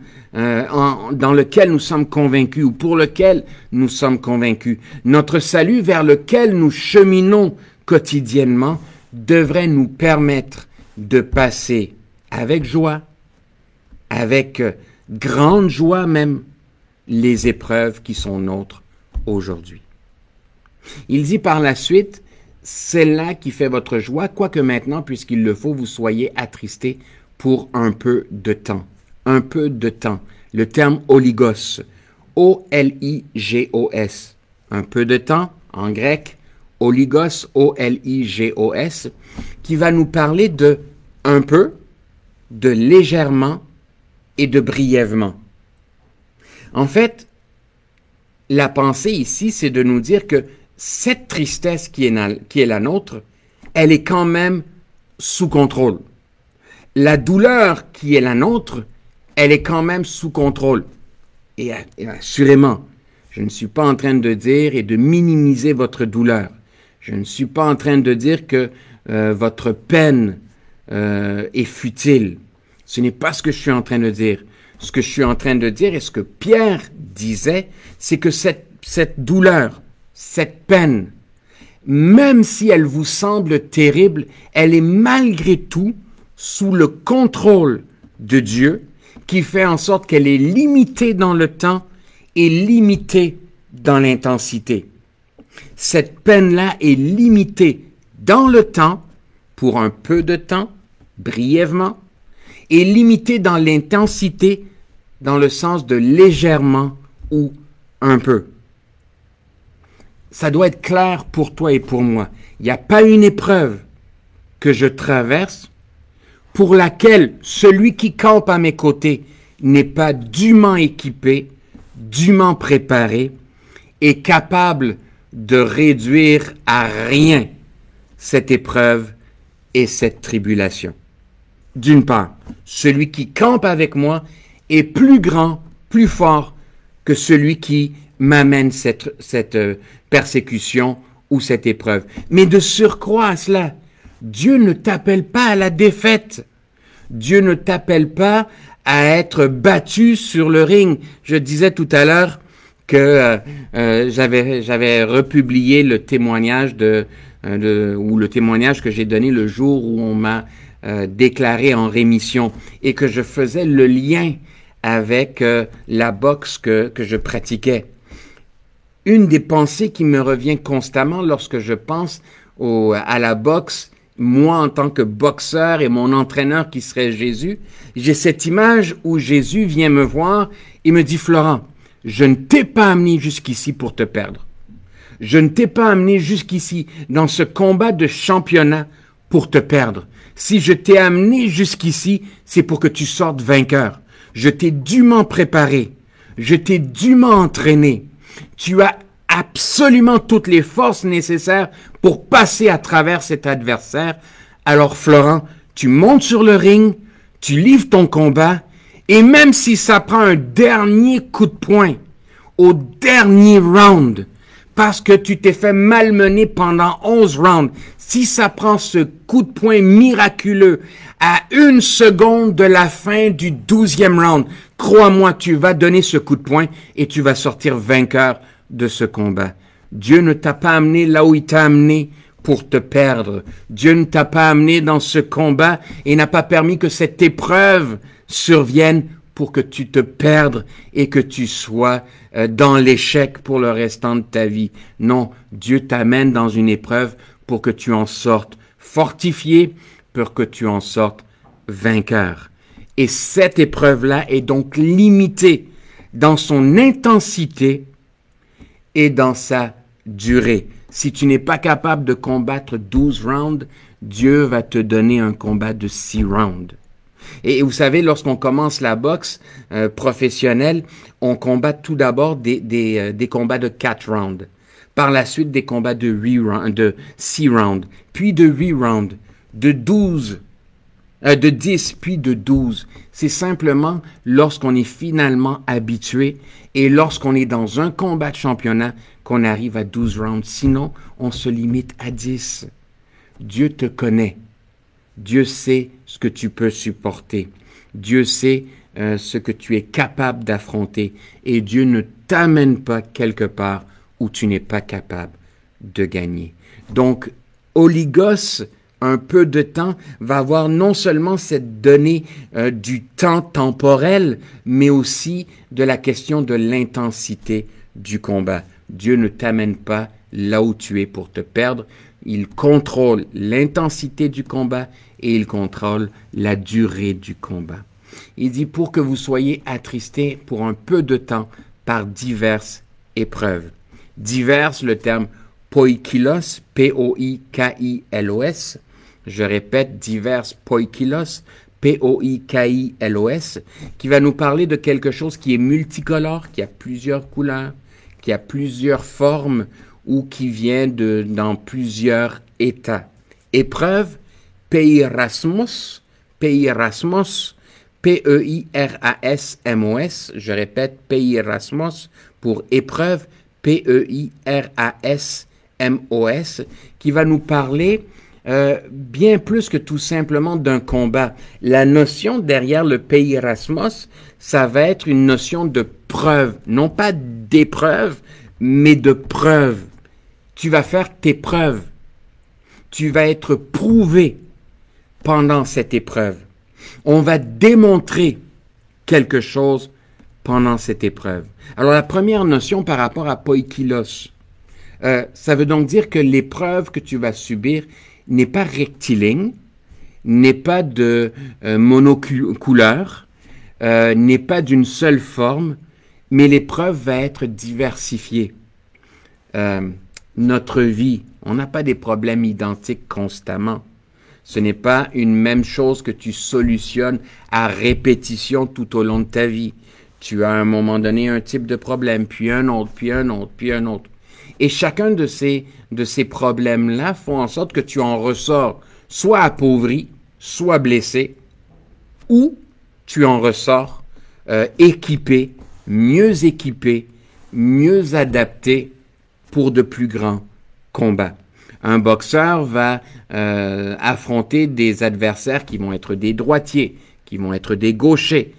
Speaker 1: convaincus ou pour lequel nous sommes convaincus, notre salut vers lequel nous cheminons quotidiennement devrait nous permettre de passer avec joie, avec grande joie même, les épreuves qui sont nôtres aujourd'hui. Il dit par la suite, c'est là qui fait votre joie, quoique maintenant, puisqu'il le faut, vous soyez attristés pour un peu de temps. Un peu de temps. Le terme oligos, O-L-I-G-O-S. Un peu de temps, en grec, oligos, O-L-I-G-O-S, qui va nous parler de un peu, de légèrement et de brièvement. En fait, la pensée ici, c'est de nous dire que cette tristesse qui est la nôtre, elle est quand même sous contrôle. La douleur qui est la nôtre, elle est quand même sous contrôle. Et assurément, je ne suis pas en train de dire et de minimiser votre douleur. Je ne suis pas en train de dire que votre peine est futile. Ce n'est pas ce que je suis en train de dire. Ce que je suis en train de dire et ce que Pierre disait, c'est que cette douleur, cette peine, même si elle vous semble terrible, elle est malgré tout sous le contrôle de Dieu, qui fait en sorte qu'elle est limitée dans le temps et limitée dans l'intensité. Cette peine-là est limitée dans le temps, pour un peu de temps, brièvement, et limitée dans l'intensité, dans le sens de légèrement ou un peu. Ça doit être clair pour toi et pour moi. Il n'y a pas une épreuve que je traverse pour laquelle celui qui campe à mes côtés n'est pas dûment équipé, dûment préparé et capable de réduire à rien cette épreuve et cette tribulation. D'une part, celui qui campe avec moi est plus grand, plus fort que celui qui m'amène cette persécution ou cette épreuve. Mais de surcroît à cela, Dieu ne t'appelle pas à la défaite. Dieu ne t'appelle pas à être battu sur le ring. Je disais tout à l'heure que j'avais republié le témoignage ou le témoignage que j'ai donné le jour où on m'a déclaré en rémission et que je faisais le lien avec la boxe que je pratiquais. Une des pensées qui me revient constamment lorsque je pense à la boxe, moi en tant que boxeur et mon entraîneur qui serait Jésus, j'ai cette image où Jésus vient me voir et me dit « Florent, je ne t'ai pas amené jusqu'ici pour te perdre. Je ne t'ai pas amené jusqu'ici dans ce combat de championnat pour te perdre. Si je t'ai amené jusqu'ici, c'est pour que tu sortes vainqueur. Je t'ai dûment préparé. Je t'ai dûment entraîné. Tu as absolument toutes les forces nécessaires pour passer à travers cet adversaire. Alors Florent, tu montes sur le ring, tu livres ton combat, et même si ça prend un dernier coup de poing au dernier round, parce que tu t'es fait malmener pendant 11 rounds, si ça prend ce coup de poing miraculeux à 1 seconde de la fin du 12e round, crois-moi, tu vas donner ce coup de poing et tu vas sortir vainqueur de ce combat. Dieu ne t'a pas amené là où il t'a amené pour te perdre. Dieu ne t'a pas amené dans ce combat et n'a pas permis que cette épreuve survienne pour que tu te perdes et que tu sois dans l'échec pour le restant de ta vie. Non, Dieu t'amène dans une épreuve pour que tu en sortes fortifié, pour que tu en sortes vainqueur. Et cette épreuve-là est donc limitée dans son intensité et dans sa durée. Si tu n'es pas capable de combattre 12 rounds, Dieu va te donner un combat de 6 rounds. Et vous savez, lorsqu'on commence la boxe professionnelle, on combat tout d'abord des combats de 4 rounds. Par la suite, des combats de 6 rounds, puis de 8 rounds, de 10, puis de 12. C'est simplement lorsqu'on est finalement habitué et lorsqu'on est dans un combat de championnat qu'on arrive à 12 rounds. Sinon, on se limite à 10. Dieu te connaît. Dieu sait ce que tu peux supporter. Dieu sait ce que tu es capable d'affronter. Et Dieu ne t'amène pas quelque part où tu n'es pas capable de gagner. Donc, Oligos, un peu de temps, va avoir non seulement cette donnée du temps temporel, mais aussi de la question de l'intensité du combat. Dieu ne t'amène pas là où tu es pour te perdre. Il contrôle l'intensité du combat et il contrôle la durée du combat. Il dit pour que vous soyez attristés pour un peu de temps par diverses épreuves. Diverses, le terme poikilos, P-O-I-K-I-L-O-S. Je répète, diverses poikilos, P-O-I-K-I-L-O-S, qui va nous parler de quelque chose qui est multicolore, qui a plusieurs couleurs, qui a plusieurs formes ou qui vient dans plusieurs états. Épreuve, peirasmos, P-E-I-R-A-S-M-O-S, je répète, peirasmos pour épreuve, P-E-I-R-A-S-M-O-S, qui va nous parler bien plus que tout simplement d'un combat. La notion derrière le peirasmos, ça va être une notion de preuve, non pas d'épreuve, mais de preuve. Tu vas faire tes preuves. Tu vas être prouvé pendant cette épreuve. On va démontrer quelque chose pendant cette épreuve. Alors, la première notion par rapport à poikilos, ça veut donc dire que l'épreuve que tu vas subir n'est pas rectiligne, n'est pas de monocouleur, n'est pas d'une seule forme, mais l'épreuve va être diversifiée. Notre vie, on n'a pas des problèmes identiques constamment. Ce n'est pas une même chose que tu solutionnes à répétition tout au long de ta vie. Tu as à un moment donné un type de problème, puis un autre, puis un autre, puis un autre. Et chacun de ces problèmes-là font en sorte que tu en ressors soit appauvri, soit blessé, ou tu en ressors équipé, mieux adapté pour de plus grands combats. Un boxeur va affronter des adversaires qui vont être des droitiers, qui vont être des gauchers,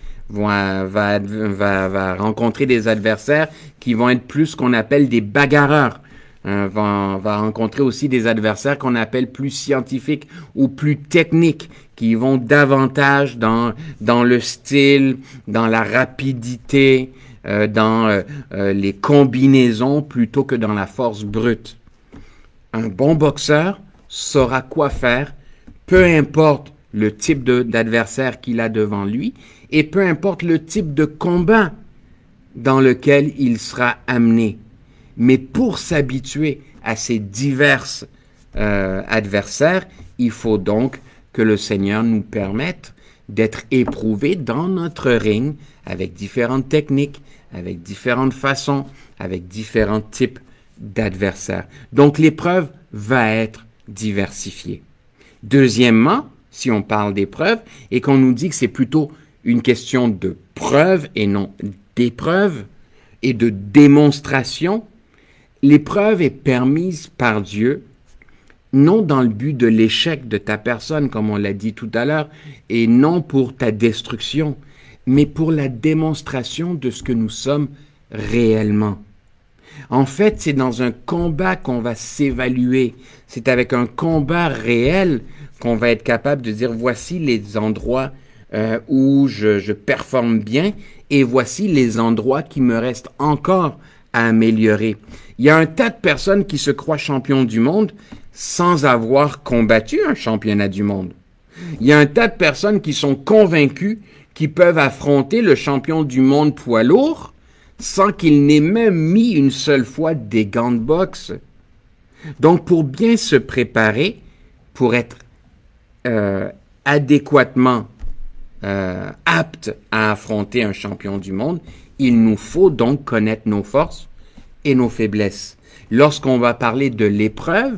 Speaker 1: va rencontrer des adversaires qui vont être plus ce qu'on appelle des bagarreurs. Va rencontrer aussi des adversaires qu'on appelle plus scientifiques ou plus techniques, qui vont davantage dans le style, dans la rapidité, dans les combinaisons plutôt que dans la force brute. Un bon boxeur saura quoi faire, peu importe le type d'adversaire qu'il a devant lui et peu importe le type de combat dans lequel il sera amené. Mais pour s'habituer à ces divers adversaires, il faut donc que le Seigneur nous permette d'être éprouvés dans notre ring avec différentes techniques, avec différentes façons, avec différents types d'adversaires. Donc l'épreuve va être diversifiée. Deuxièmement, si on parle d'épreuve et qu'on nous dit que c'est plutôt une question de preuve et non d'épreuve et de démonstration, l'épreuve est permise par Dieu, non dans le but de l'échec de ta personne, comme on l'a dit tout à l'heure, et non pour ta destruction, mais pour la démonstration de ce que nous sommes réellement. En fait, c'est dans un combat qu'on va s'évaluer. C'est avec un combat réel qu'on va être capable de dire voici les endroits où je performe bien et voici les endroits qui me restent encore à améliorer. Il y a un tas de personnes qui se croient champions du monde sans avoir combattu un championnat du monde. Il y a un tas de personnes qui sont convaincues qu'ils peuvent affronter le champion du monde poids lourd sans qu'il n'ait même mis une seule fois des gants de boxe. Donc, pour bien se préparer, pour être adéquatement apte à affronter un champion du monde, il nous faut donc connaître nos forces et nos faiblesses. Lorsqu'on va parler de l'épreuve,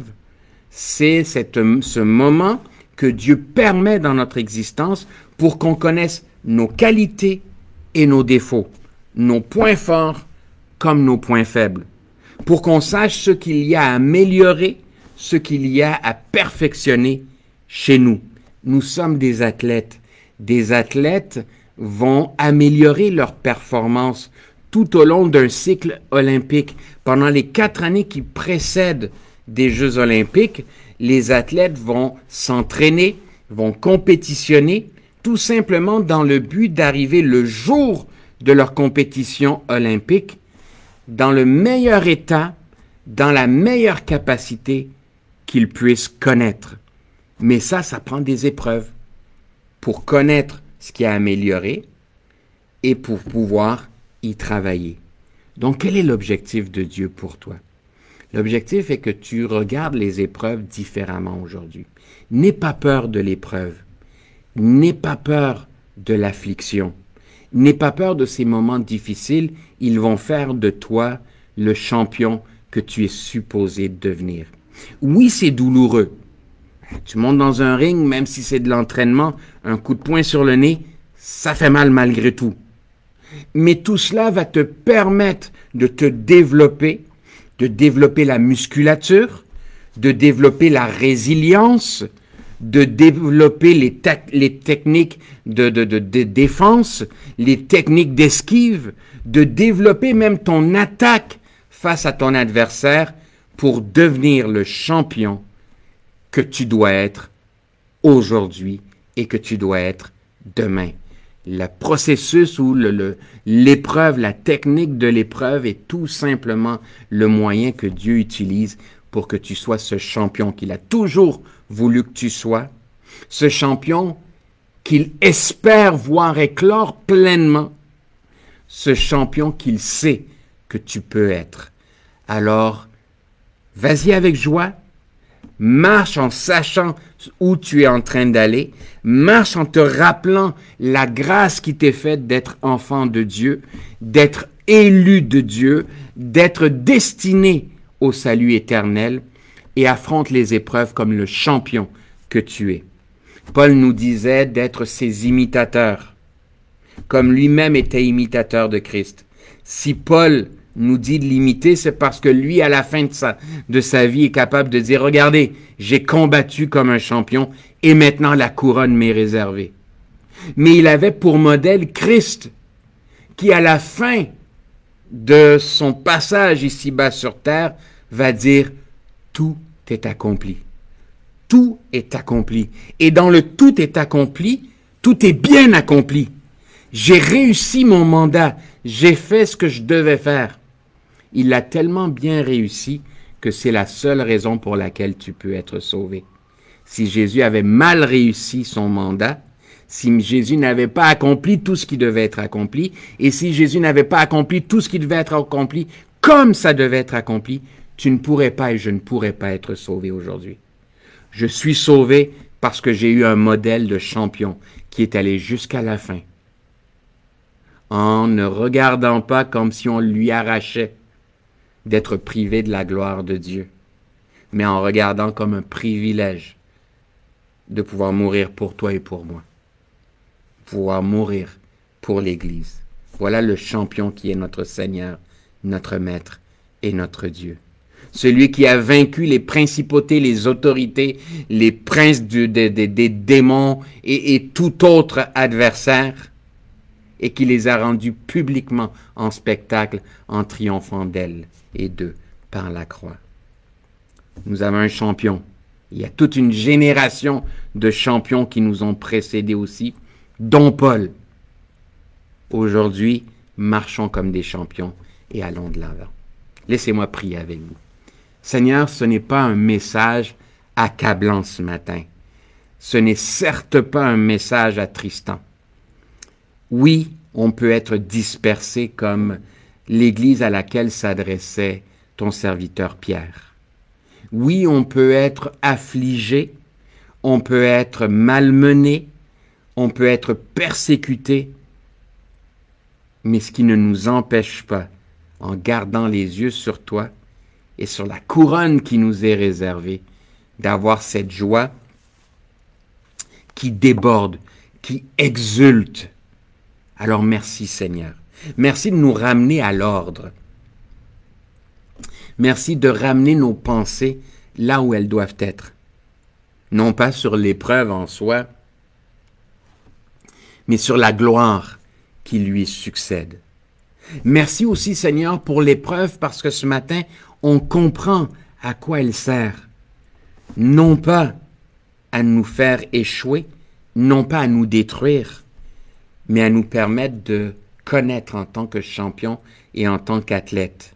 Speaker 1: c'est ce moment que Dieu permet dans notre existence pour qu'on connaisse nos qualités et nos défauts, nos points forts comme nos points faibles, pour qu'on sache ce qu'il y a à améliorer, ce qu'il y a à perfectionner chez nous. Nous sommes des athlètes. Des athlètes vont améliorer leur performance tout au long d'un cycle olympique. Pendant les 4 années qui précèdent des Jeux olympiques, les athlètes vont s'entraîner, vont compétitionner, tout simplement dans le but d'arriver le jour de leur compétition olympique dans le meilleur état, dans la meilleure capacité qu'ils puissent connaître. Mais ça prend des épreuves pour connaître ce qui a amélioré et pour pouvoir y travailler. Donc, quel est l'objectif de Dieu pour toi? L'objectif est que tu regardes les épreuves différemment aujourd'hui. N'aie pas peur de l'épreuve. N'aie pas peur de l'affliction. N'aie pas peur de ces moments difficiles. Ils vont faire de toi le champion que tu es supposé devenir. Oui, c'est douloureux. Tu montes dans un ring, même si c'est de l'entraînement, un coup de poing sur le nez, ça fait mal malgré tout. Mais tout cela va te permettre de te développer, de développer la musculature, de développer la résilience, de développer les techniques de défense, les techniques d'esquive, de développer même ton attaque face à ton adversaire pour devenir le champion que tu dois être aujourd'hui et que tu dois être demain. Le processus ou l'épreuve, la technique de l'épreuve est tout simplement le moyen que Dieu utilise pour que tu sois ce champion qu'il a toujours voulu que tu sois, ce champion qu'il espère voir éclore pleinement, ce champion qu'il sait que tu peux être. Alors, vas-y avec joie, marche en sachant où tu es en train d'aller, marche en te rappelant la grâce qui t'est faite d'être enfant de Dieu, d'être élu de Dieu, d'être destiné au salut éternel et affronte les épreuves comme le champion que tu es. Paul nous disait d'être ses imitateurs, comme lui-même était imitateur de Christ. Si Paul nous dit de l'imiter, c'est parce que lui, à la fin de sa vie, est capable de dire, regardez, j'ai combattu comme un champion et maintenant la couronne m'est réservée. Mais il avait pour modèle Christ, qui à la fin de son passage ici-bas sur terre, va dire, tout est accompli. Tout est accompli. Et dans le tout est accompli, tout est bien accompli. J'ai réussi mon mandat. J'ai fait ce que je devais faire. Il l'a tellement bien réussi que c'est la seule raison pour laquelle tu peux être sauvé. Si Jésus avait mal réussi son mandat, si Jésus n'avait pas accompli tout ce qui devait être accompli, et si Jésus n'avait pas accompli tout ce qui devait être accompli comme ça devait être accompli, tu ne pourrais pas et je ne pourrais pas être sauvé aujourd'hui. Je suis sauvé parce que j'ai eu un modèle de champion qui est allé jusqu'à la fin, en ne regardant pas comme si on lui arrachait d'être privé de la gloire de Dieu, mais en regardant comme un privilège de pouvoir mourir pour toi et pour moi, pouvoir mourir pour l'Église. Voilà le champion qui est notre Seigneur, notre Maître et notre Dieu. Celui qui a vaincu les principautés, les autorités, les princes des démons et tout autre adversaire, et qui les a rendus publiquement en spectacle en triomphant d'elle et d'eux par la croix. Nous avons un champion. Il y a toute une génération de champions qui nous ont précédés aussi, dont Paul. Aujourd'hui, marchons comme des champions et allons de l'avant. Laissez-moi prier avec vous. Seigneur, ce n'est pas un message accablant ce matin. Ce n'est certes pas un message attristant. Oui, on peut être dispersé comme l'Église à laquelle s'adressait ton serviteur Pierre. Oui, on peut être affligé, on peut être malmené, on peut être persécuté, mais ce qui ne nous empêche pas, en gardant les yeux sur toi, et sur la couronne qui nous est réservée, d'avoir cette joie qui déborde, qui exulte. Alors merci Seigneur. Merci de nous ramener à l'ordre. Merci de ramener nos pensées là où elles doivent être. Non pas sur l'épreuve en soi, mais sur la gloire qui lui succède. Merci aussi Seigneur pour l'épreuve parce que ce matin, on comprend à quoi elle sert. Non pas à nous faire échouer, non pas à nous détruire, mais à nous permettre de connaître en tant que champion et en tant qu'athlète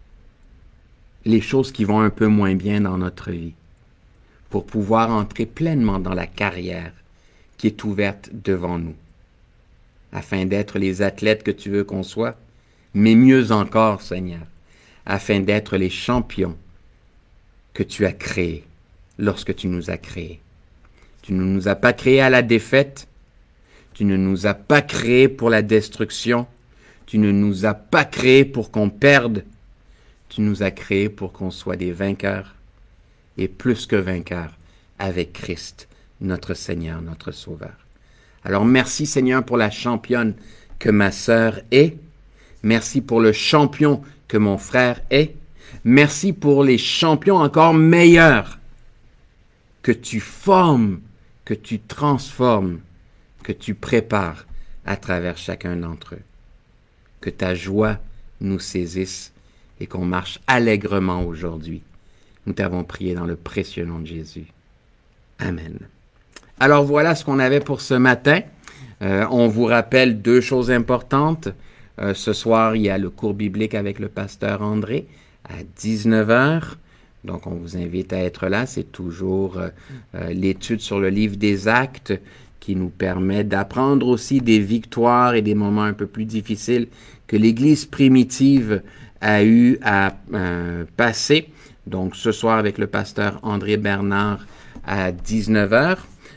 Speaker 1: les choses qui vont un peu moins bien dans notre vie pour pouvoir entrer pleinement dans la carrière qui est ouverte devant nous, afin d'être les athlètes que tu veux qu'on soit, mais mieux encore, Seigneur, afin d'être les champions que tu as créés lorsque tu nous as créés. Tu ne nous as pas créés à la défaite, tu ne nous as pas créés pour la destruction, tu ne nous as pas créés pour qu'on perde, tu nous as créés pour qu'on soit des vainqueurs, et plus que vainqueurs, avec Christ, notre Seigneur, notre Sauveur. Alors merci Seigneur pour la championne que ma sœur est, merci pour le champion que mon frère est, merci pour les champions encore meilleurs que tu formes, que tu transformes, que tu prépares à travers chacun d'entre eux. Que ta joie nous saisisse et qu'on marche allègrement aujourd'hui. Nous t'avons prié dans le précieux nom de Jésus. Amen. Alors voilà ce qu'on avait pour ce matin. On vous rappelle 2 choses importantes. Ce soir, il y a le cours biblique avec le pasteur André à 19h. Donc, on vous invite à être là. C'est toujours l'étude sur le livre des Actes qui nous permet d'apprendre aussi des victoires et des moments un peu plus difficiles que l'Église primitive a eu à passer. Donc, ce soir avec le pasteur André Bernard à 19h.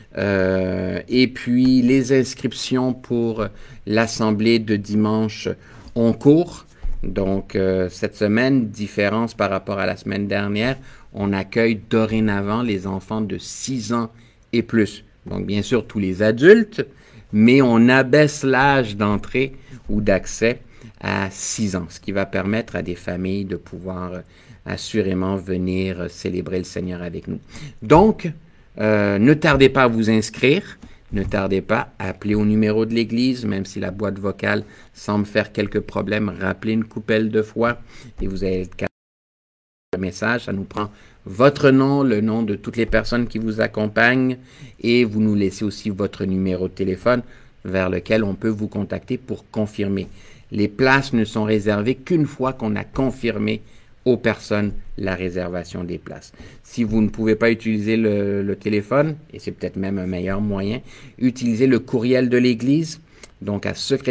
Speaker 1: Et puis, les inscriptions pour l'assemblée de dimanche ont cours. Donc, cette semaine, différence par rapport à la semaine dernière, on accueille dorénavant les enfants de 6 ans et plus. Donc, bien sûr, tous les adultes, mais on abaisse l'âge d'entrée ou d'accès à 6 ans, ce qui va permettre à des familles de pouvoir assurément venir célébrer le Seigneur avec nous. Donc, ne tardez pas à vous inscrire. Ne tardez pas à appeler au numéro de l'Église, même si la boîte vocale semble faire quelques problèmes. Rappelez une coupelle de fois et vous allez être capable de message. Ça nous prend votre nom, le nom de toutes les personnes qui vous accompagnent et vous nous laissez aussi votre numéro de téléphone vers lequel on peut vous contacter pour confirmer. Les places ne sont réservées qu'une fois qu'on a confirmé aux personnes la réservation des places. Si vous ne pouvez pas utiliser le téléphone, et c'est peut-être même un meilleur moyen, utilisez le courriel de l'Église, donc à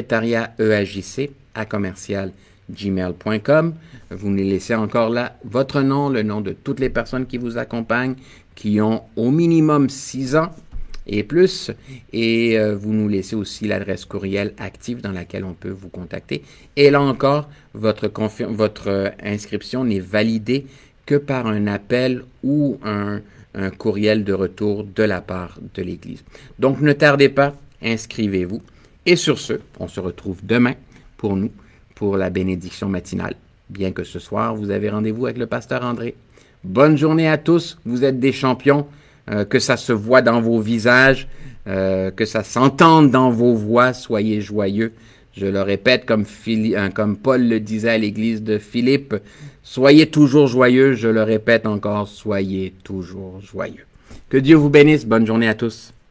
Speaker 1: secrétariat@gmail.com. Vous nous laissez encore là votre nom, le nom de toutes les personnes qui vous accompagnent, qui ont au minimum 6 ans et plus, et vous nous laissez aussi l'adresse courriel active dans laquelle on peut vous contacter. Et là encore, votre inscription n'est validée que par un appel ou un courriel de retour de la part de l'Église. Donc, ne tardez pas, inscrivez-vous. Et sur ce, on se retrouve demain pour la bénédiction matinale. Bien que ce soir, vous avez rendez-vous avec le pasteur André. Bonne journée à tous, vous êtes des champions. Que ça se voit dans vos visages, que ça s'entende dans vos voix, soyez joyeux. Je le répète comme Paul le disait à l'église de Philippe, soyez toujours joyeux, je le répète encore, soyez toujours joyeux. Que Dieu vous bénisse, bonne journée à tous.